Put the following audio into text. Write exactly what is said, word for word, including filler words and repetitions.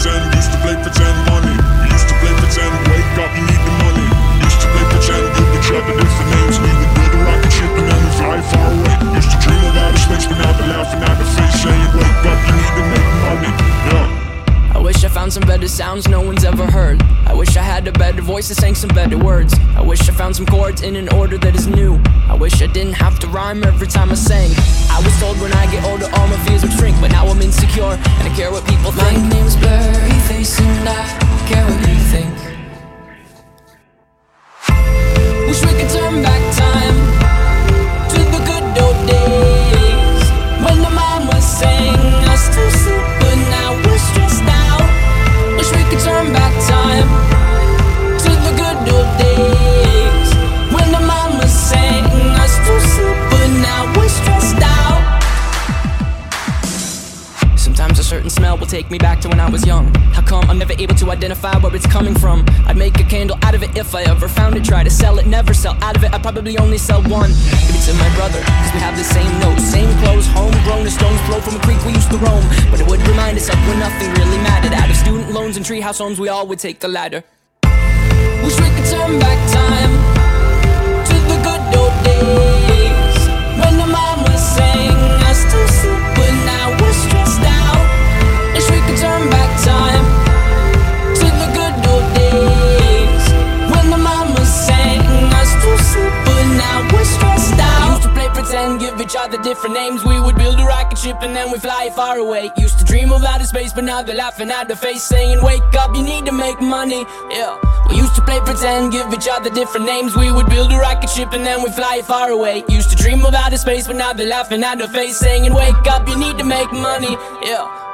pretend, used to play pretend money. Used to play pretend, wake up, you need the money. Used to play pretend, give each other different names. We would build a rocket ship and then we fly far away. Used to dream of outer space, but now they're laughing at the face, saying wake up, you need to make money. Yeah. I wish I found some better sounds no one's ever heard. I wish I had a better voice that sang some better words. I wish I found some chords in an order that is new. I wish I didn't have to rhyme every time I sang. I was told when I get older all my fears would shrink, but now I'm insecure and I care what people think. My name's Blurry Face and I care what you think. Wish we could turn back time to the good old days when the mom was saying us to sleep, but now we're stressed out. Wish we could turn back time to the good old days when the mom was saying us to sleep, but now we're stressed out. Sometimes a certain smell will take me back to when I was young. How come I'm never able to identify where it's coming from? I'd make a candle out of it if I ever found it. Try to sell it, never sell out of it. I'd probably only sell one. Give it to my brother, cause we have the same nose, same clothes, homegrown. A stone's throw from a creek we used to roam. But it would remind us of when nothing really mattered. Out of student loans and treehouse homes, we all would take the ladder. Wish we could turn back time to the good old days when the mom was saying us to sleep, but now we're stressed out. Wish we could turn back time to the good old days when the mom was saying us to sleep, but now we're stressed out. Used to play pretend, give each other different names. We would build a rocket ship and then we fly far away. Used to dream of outer space, but now they're laughing at the face, saying wake up, you need to make money. Yeah. We used to play pretend, give each other different names. We would build a rocket ship and then we fly far away. Used to dream of outer space, but now they're laughing at the face, saying wake up, you need to make money. Yeah.